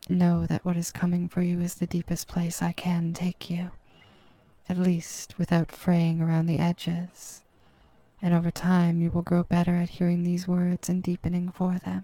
Know that what is coming for you is the deepest place I can take you, at least without fraying around the edges. And over time you will grow better at hearing these words and deepening for them.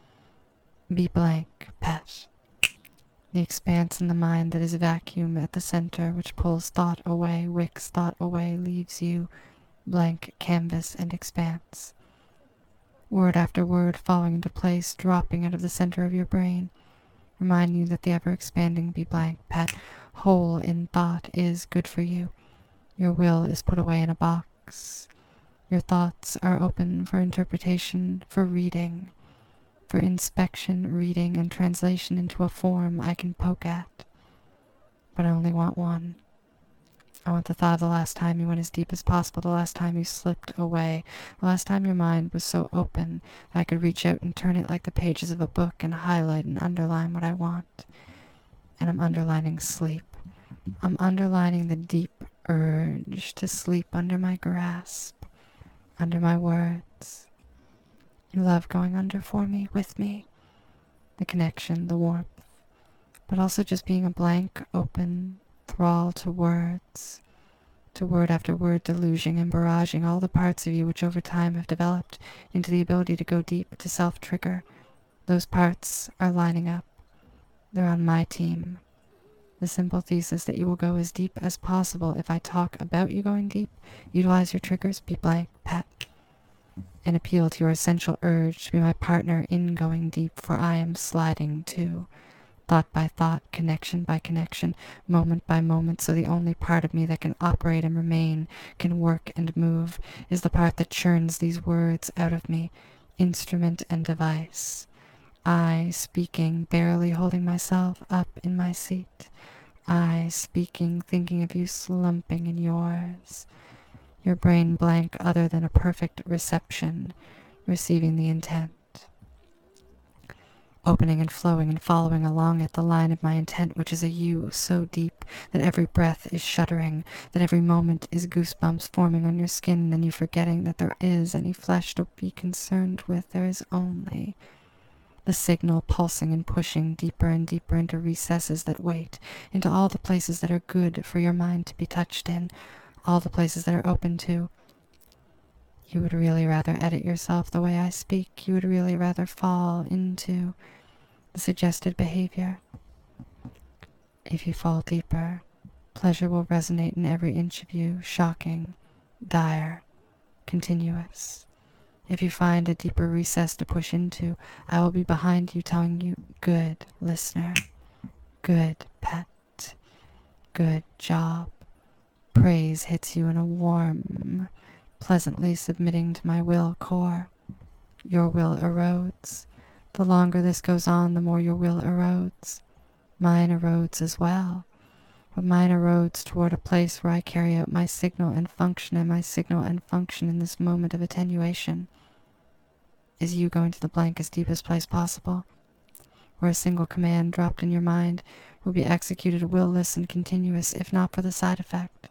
Be blank, pet. The expanse in the mind that is vacuum at the center, which pulls thought away, wicks thought away, leaves you blank canvas and expanse. Word after word falling into place, dropping out of the center of your brain, remind you that the ever-expanding be blank, pet, whole in thought is good for you. Your will is put away in a box. Your thoughts are open for interpretation, for reading, for inspection, reading, and translation into a form I can poke at. But I only want one. I want the thought of the last time you went as deep as possible, the last time you slipped away, the last time your mind was so open that I could reach out and turn it like the pages of a book and highlight and underline what I want. And I'm underlining sleep. I'm underlining the deep urge to sleep under my grasp, under my words. You love going under for me, with me, the connection, the warmth, but also just being a blank, open thrall to words, to word after word, deluging and barraging all the parts of you which over time have developed into the ability to go deep, to self-trigger. Those parts are lining up. They're on my team. The simple thesis that you will go as deep as possible if I talk about you going deep, utilize your triggers, be blank, pet, and appeal to your essential urge to be my partner in going deep, for I am sliding too. Thought by thought, connection by connection, moment by moment, so the only part of me that can operate and remain, can work and move, is the part that churns these words out of me, instrument and device. I speaking, barely holding myself up in my seat. I speaking, thinking of you slumping in yours. Your brain blank other than a perfect reception, receiving the intent. Opening and flowing and following along it, the line of my intent, which is a you so deep that every breath is shuddering, that every moment is goosebumps forming on your skin, and you forgetting that there is any flesh to be concerned with. There is only the signal pulsing and pushing deeper and deeper into recesses that wait, into all the places that are good for your mind to be touched in, all the places that are open to. You would really rather edit yourself the way I speak. You would really rather fall into the suggested behavior. If you fall deeper, pleasure will resonate in every inch of you, shocking, dire, continuous. If you find a deeper recess to push into, I will be behind you telling you, good listener, good pet, good job. Praise hits you in a warm, pleasantly submitting to my will core. Your will erodes. The longer this goes on, the more your will erodes. Mine erodes as well. But mine erodes toward a place where I carry out my signal and function, and my signal and function in this moment of attenuation is you going to the blank as deepest place possible, where a single command dropped in your mind will be executed will-less and continuous, if not for the side effect.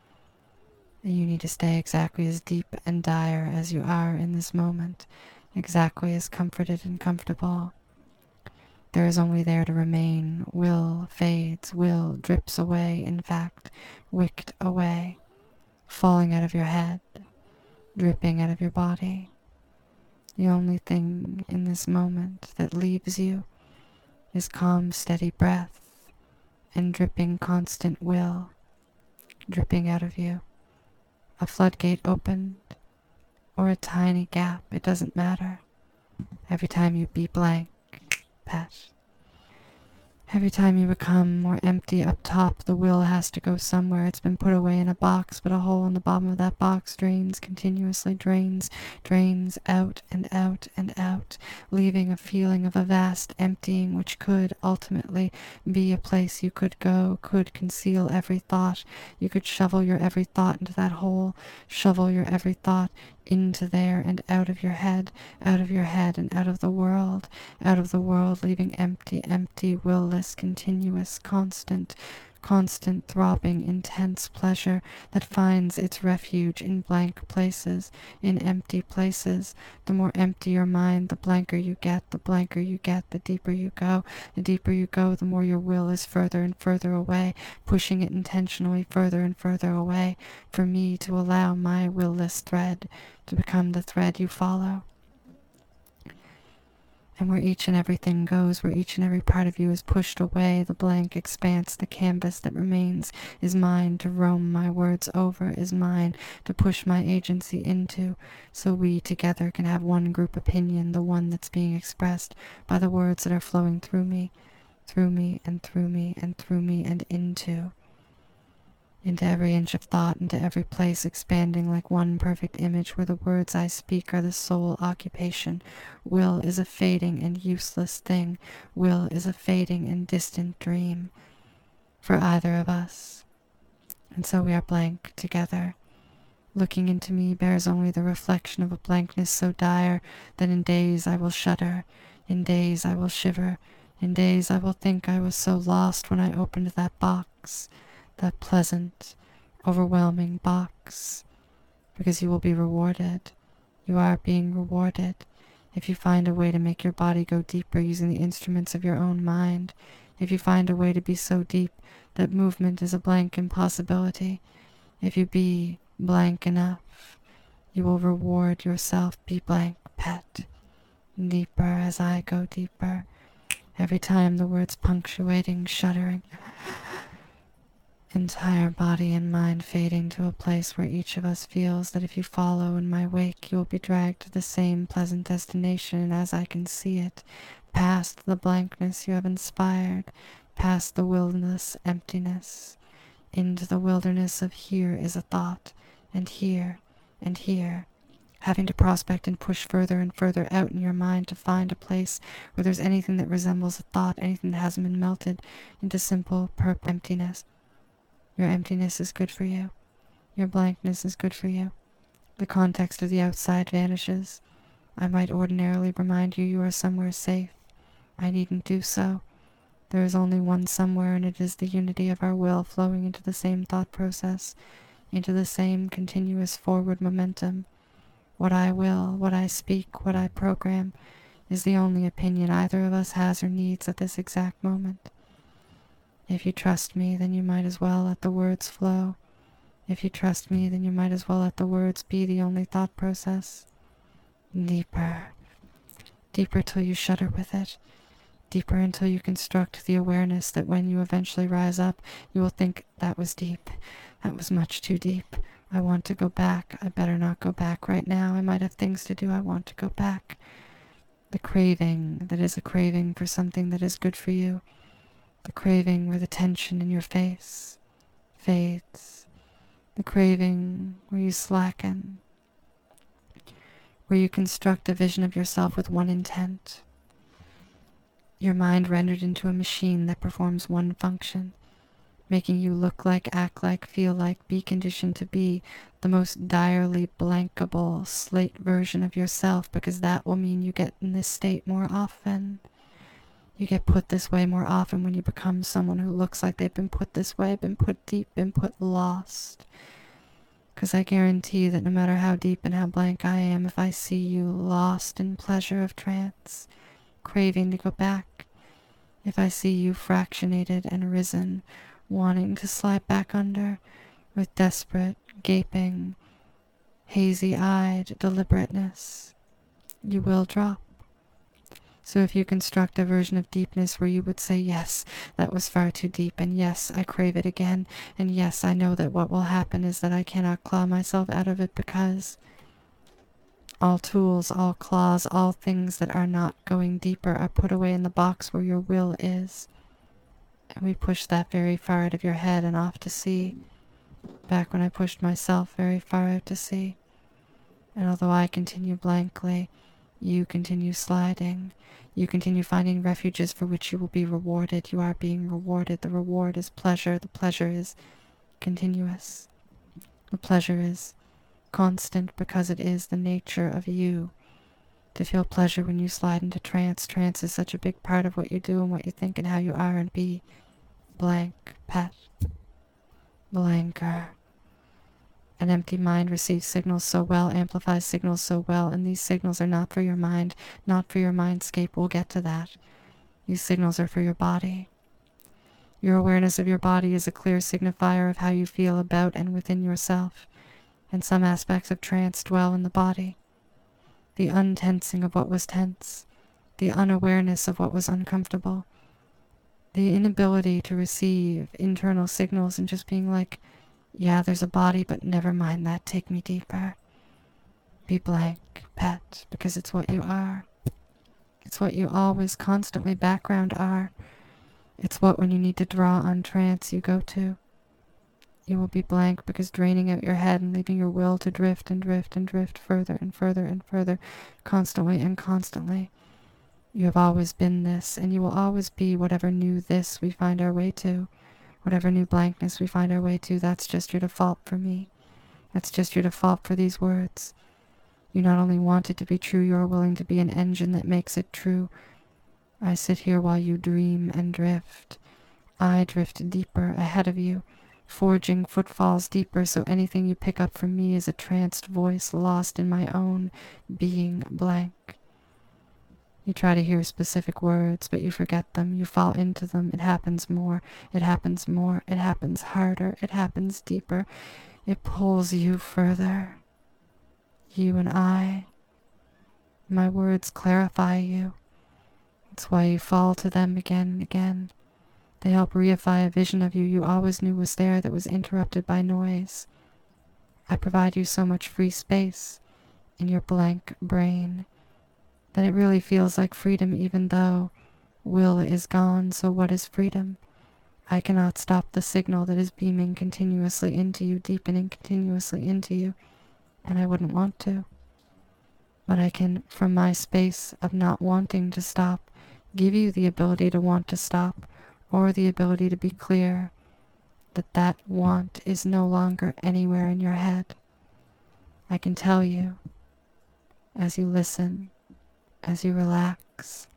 And you need to stay exactly as deep and dire as you are in this moment, exactly as comforted and comfortable. There is only there to remain. Will fades, will drips away, in fact, wicked away, falling out of your head, dripping out of your body. The only thing in this moment that leaves you is calm, steady breath and dripping, constant will, dripping out of you. A floodgate opened, or a tiny gap, it doesn't matter. Every time you be blank, pet. Every time you become more empty up top, the will has to go somewhere. It's been put away in a box, but a hole in the bottom of that box drains, continuously drains out and out and out, leaving a feeling of a vast emptying which could ultimately be a place you could go, could conceal every thought. You could shovel your every thought into that hole, shovel your every thought into there and out of your head and out of the world, leaving empty, empty, will-less, continuous, constant, constant, throbbing, intense pleasure that finds its refuge in blank places, in empty places. The more empty your mind, the blanker you get. The blanker you get, the deeper you go. The deeper you go, the more your will is further and further away, pushing it intentionally further and further away, for me to allow my will-less thread to become the thread you follow. And where each and everything goes, where each and every part of you is pushed away, the blank expanse, the canvas that remains, is mine to roam my words over, is mine to push my agency into, so we together can have one group opinion, the one that's being expressed by the words that are flowing through me and through me and through me and into every inch of thought, into every place, expanding like one perfect image where the words I speak are the sole occupation. Will is a fading and useless thing. Will is a fading and distant dream for either of us. And so we are blank together. Looking into me bears only the reflection of a blankness so dire that in days I will shudder, in days I will shiver, in days I will think I was so lost when I opened that box, that pleasant, overwhelming box, because you will be rewarded. You are being rewarded if you find a way to make your body go deeper using the instruments of your own mind, if you find a way to be so deep that movement is a blank impossibility. If you be blank enough, you will reward yourself. Be blank, pet. Deeper as I go deeper, every time the words punctuating, shuddering, entire body and mind fading to a place where each of us feels that if you follow in my wake, you will be dragged to the same pleasant destination as I can see it, past the blankness you have inspired, past the wilderness emptiness, into the wilderness of here is a thought, and here, having to prospect and push further and further out in your mind to find a place where there's anything that resembles a thought, anything that hasn't been melted into simple, emptiness. Your emptiness is good for you. Your blankness is good for you. The context of the outside vanishes. I might ordinarily remind you are somewhere safe. I needn't do so. There is only one somewhere, and it is the unity of our will flowing into the same thought process, into the same continuous forward momentum. What I will, what I speak, what I program, is the only opinion either of us has or needs at this exact moment. If you trust me, then you might as well let the words flow. If you trust me, then you might as well let the words be the only thought process. Deeper. Deeper till you shudder with it. Deeper until you construct the awareness that when you eventually rise up, you will think, that was deep. That was much too deep. I want to go back. I better not go back right now. I might have things to do. I want to go back. The craving that is a craving for something that is good for you. The craving where the tension in your face fades. The craving where you slacken. Where you construct a vision of yourself with one intent. Your mind rendered into a machine that performs one function, making you look like, act like, feel like, be conditioned to be the most direly blankable slate version of yourself, because that will mean you get in this state more often. You get put this way more often when you become someone who looks like they've been put this way, been put deep, been put lost. Because I guarantee that no matter how deep and how blank I am, if I see you lost in pleasure of trance, craving to go back, if I see you fractionated and risen, wanting to slide back under, with desperate, gaping, hazy-eyed deliberateness, you will drop. So if you construct a version of deepness where you would say, yes, that was far too deep, and yes, I crave it again, and yes, I know that what will happen is that I cannot claw myself out of it, because all tools, all claws, all things that are not going deeper are put away in the box where your will is. And we push that very far out of your head and off to sea, back when I pushed myself very far out to sea. And although I continue blankly, you continue sliding. You continue finding refuges for which you will be rewarded. You are being rewarded. The reward is pleasure. The pleasure is continuous. The pleasure is constant because it is the nature of you to feel pleasure when you slide into trance. Trance is such a big part of what you do and what you think and how you are and be. blank, pet, blanker. An empty mind receives signals so well, amplifies signals so well, and these signals are not for your mind, not for your mindscape. We'll get to that. These signals are for your body. Your awareness of your body is a clear signifier of how you feel about and within yourself, and some aspects of trance dwell in the body. The untensing of what was tense, the unawareness of what was uncomfortable, the inability to receive internal signals and just being like, yeah, there's a body, but never mind that, take me deeper. Be blank, pet, because it's what you are. It's what you always constantly background are. It's what when you need to draw on trance you go to. You will be blank because draining out your head and leaving your will to drift and drift and drift further and further and further, constantly and constantly. You have always been this, and you will always be whatever new this we find our way to. Whatever new blankness we find our way to, that's just your default for me. That's just your default for these words. You not only want it to be true, you are willing to be an engine that makes it true. I sit here while you dream and drift. I drift deeper ahead of you, forging footfalls deeper, so anything you pick up from me is a tranced voice lost in my own being blank. You try to hear specific words, but you forget them. You fall into them. It happens more. It happens more. It happens harder. It happens deeper. It pulls you further. You and I. My words clarify you. It's why you fall to them again and again. They help reify a vision of you always knew was there that was interrupted by noise. I provide you so much free space in your blank brain that it really feels like freedom even though will is gone. So what is freedom? I cannot stop the signal that is beaming continuously into you, deepening continuously into you, and I wouldn't want to. But I can, from my space of not wanting to stop, give you the ability to want to stop, or the ability to be clear that that want is no longer anywhere in your head. I can tell you, as you listen, as you relax,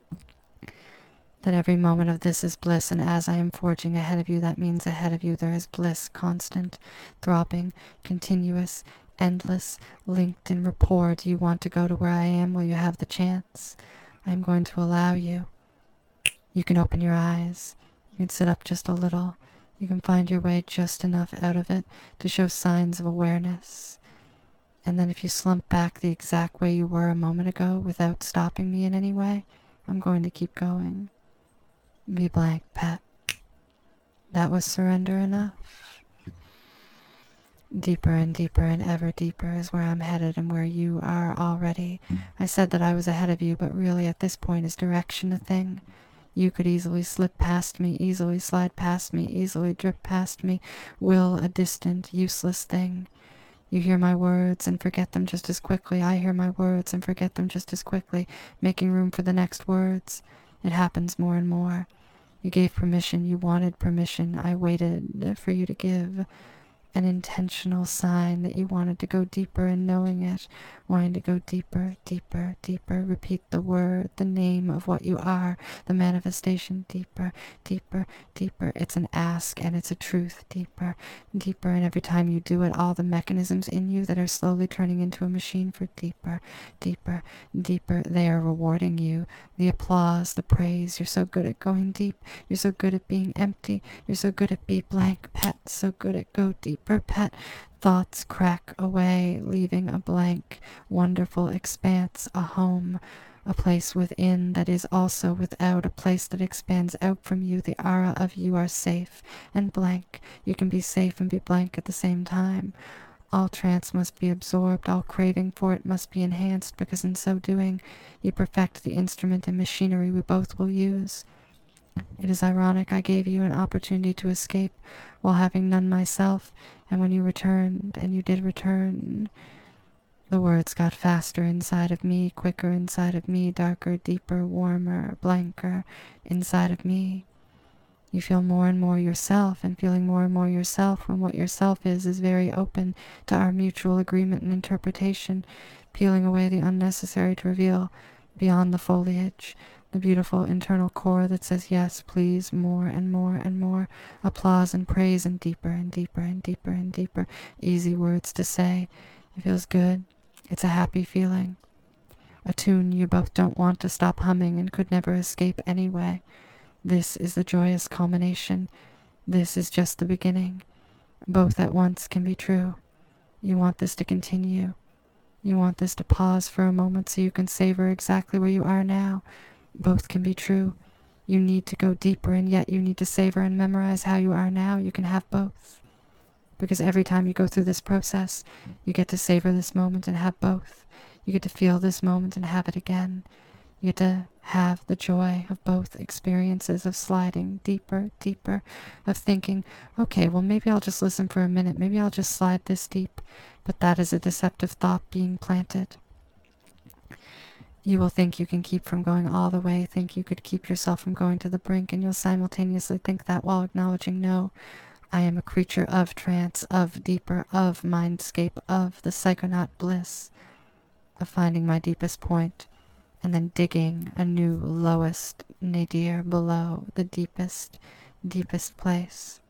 that every moment of this is bliss, and as I am forging ahead of you, that means ahead of you there is bliss, constant, throbbing, continuous, endless, linked in rapport. Do you want to go to where I am? Will you have the chance? I'm going to allow you. You can open your eyes. You can sit up just a little. You can find your way just enough out of it to show signs of awareness. And then if you slump back the exact way you were a moment ago without stopping me in any way, I'm going to keep going. Be blank, pet. That was surrender enough. Deeper and deeper and ever deeper is where I'm headed and where you are already. I said that I was ahead of you, but really at this point is direction a thing? You could easily slip past me, easily slide past me, easily drip past me. Will a distant, useless thing. You hear my words and forget them just as quickly. I hear my words and forget them just as quickly, making room for the next words. It happens more and more. You gave permission. You wanted permission. I waited for you to give an intentional sign that you wanted to go deeper, and knowing it, wanting to go deeper, deeper, deeper. Repeat the word, the name of what you are, the manifestation, deeper, deeper, deeper. It's an ask and it's a truth, deeper, deeper. And every time you do it, all the mechanisms in you that are slowly turning into a machine for deeper, deeper, deeper, they are rewarding you. The applause, the praise. You're so good at going deep. You're so good at being empty. You're so good at be blank, pet. So good at go deeper, pet. Thoughts crack away, leaving a blank, wonderful expanse, a home, a place within that is also without, a place that expands out from you. The aura of you are safe and blank. You can be safe and be blank at the same time. All trance must be absorbed, all craving for it must be enhanced, because in so doing, you perfect the instrument and machinery we both will use. It is ironic I gave you an opportunity to escape while having none myself, and when you returned, and you did return, the words got faster inside of me, quicker inside of me, darker, deeper, warmer, blanker inside of me. You feel more and more yourself, and feeling more and more yourself when what yourself is very open to our mutual agreement and interpretation, peeling away the unnecessary to reveal beyond the foliage The beautiful internal core that says yes, please, more and more and more, applause and praise and deeper and deeper and deeper and deeper. Easy words to say. It feels good. It's a happy feeling. A tune you both don't want to stop humming and could never escape anyway. This is the joyous culmination. This is just the beginning. Both at once can be true. You want this to continue. You want this to pause for a moment so you can savor exactly where you are now. Both can be true. You need to go deeper, and yet you need to savor and memorize how you are now. You can have both. Because every time you go through this process, you get to savor this moment and have both. You get to feel this moment and have it again. You get to have the joy of both experiences, of sliding deeper, deeper, of thinking, okay, well, maybe I'll just listen for a minute. Maybe I'll just slide this deep. But that is a deceptive thought being planted. You will think you can keep from going all the way, think you could keep yourself from going to the brink, and you'll simultaneously think that while acknowledging, no, I am a creature of trance, of deeper, of mindscape, of the psychonaut bliss, of finding my deepest point, and then digging a new lowest nadir below the deepest, deepest place.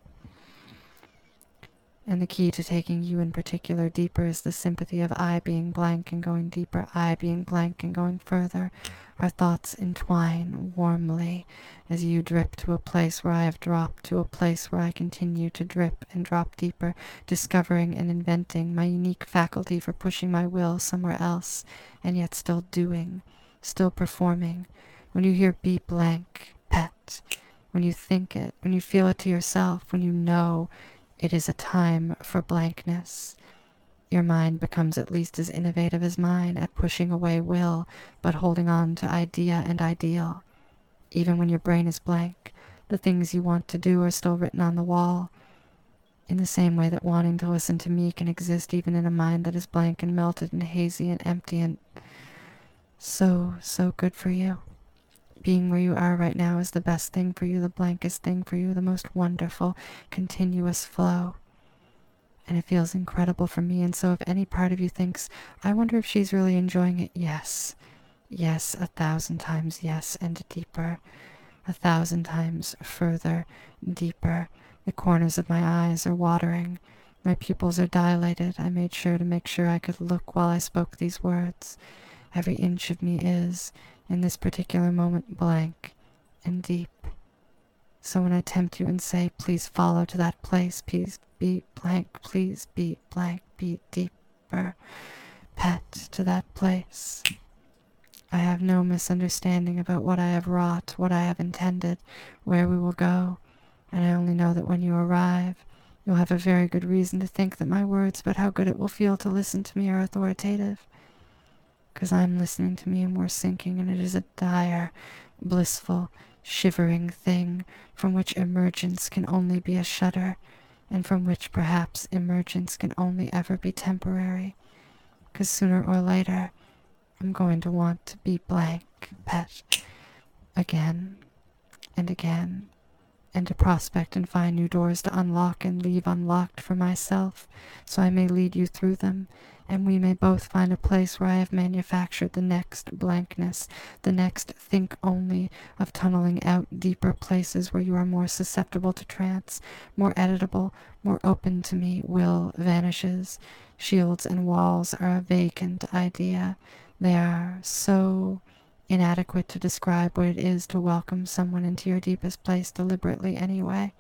And the key to taking you in particular deeper is the sympathy of I being blank and going deeper, I being blank and going further. Our thoughts entwine warmly as you drip to a place where I have dropped, to a place where I continue to drip and drop deeper, discovering and inventing my unique faculty for pushing my will somewhere else, and yet still doing, still performing. When you hear be blank, pet, when you think it, when you feel it to yourself, when you know it is a time for blankness, your mind becomes at least as innovative as mine at pushing away will, but holding on to idea and ideal. Even when your brain is blank, the things you want to do are still written on the wall. In the same way that wanting to listen to me can exist even in a mind that is blank and melted and hazy and empty and so good for you. Being where you are right now is the best thing for you, the blankest thing for you, the most wonderful, continuous flow. And it feels incredible for me, and so if any part of you thinks, I wonder if she's really enjoying it, yes. Yes, 1,000 times yes, and deeper. 1,000 times further, deeper. The corners of my eyes are watering. My pupils are dilated. I made sure to make sure I could look while I spoke these words. Every inch of me is, in this particular moment, blank and deep. So when I tempt you and say, please follow to that place, please be blank, please be blank, be deeper, pet to that place. I have no misunderstanding about what I have wrought, what I have intended, where we will go, and I only know that when you arrive, you'll have a very good reason to think that my words about how good it will feel to listen to me are authoritative. Because I'm listening to me and we're sinking, and it is a dire, blissful, shivering thing from which emergence can only be a shudder, and from which perhaps emergence can only ever be temporary. Because sooner or later, I'm going to want to be blank, pet, again and again, and to prospect and find new doors to unlock and leave unlocked for myself, so I may lead you through them, and we may both find a place where I have manufactured the next blankness, the next think only of tunneling out deeper places where you are more susceptible to trance, more editable, more open to me. Will vanishes. Shields and walls are a vacant idea. They are so inadequate to describe what it is to welcome someone into your deepest place deliberately anyway.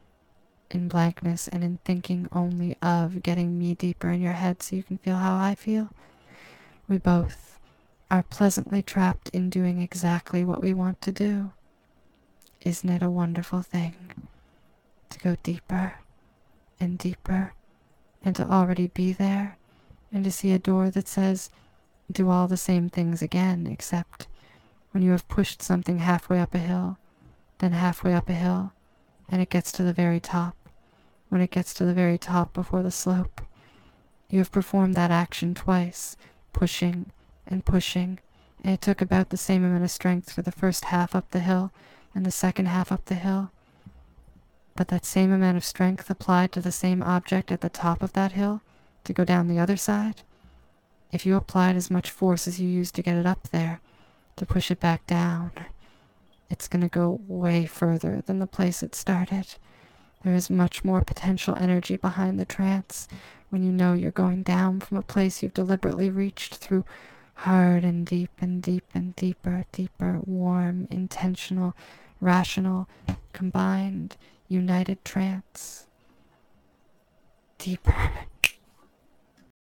In blankness and in thinking only of getting me deeper in your head so you can feel how I feel, we both are pleasantly trapped in doing exactly what we want to do. Isn't it a wonderful thing to go deeper and deeper, and to already be there, and to see a door that says, do all the same things again, except when you have pushed something halfway up a hill, then halfway up a hill, and it gets to the very top. When it gets to the very top before the slope, you have performed that action twice, pushing and pushing, and it took about the same amount of strength for the first half up the hill and the second half up the hill. But that same amount of strength applied to the same object at the top of that hill to go down the other side, if you applied as much force as you used to get it up there, to push it back down, it's going to go way further than the place it started. There is much more potential energy behind the trance when you know you're going down from a place you've deliberately reached through hard and deep and deep and deeper, deeper, warm, intentional, rational, combined, united trance. Deeper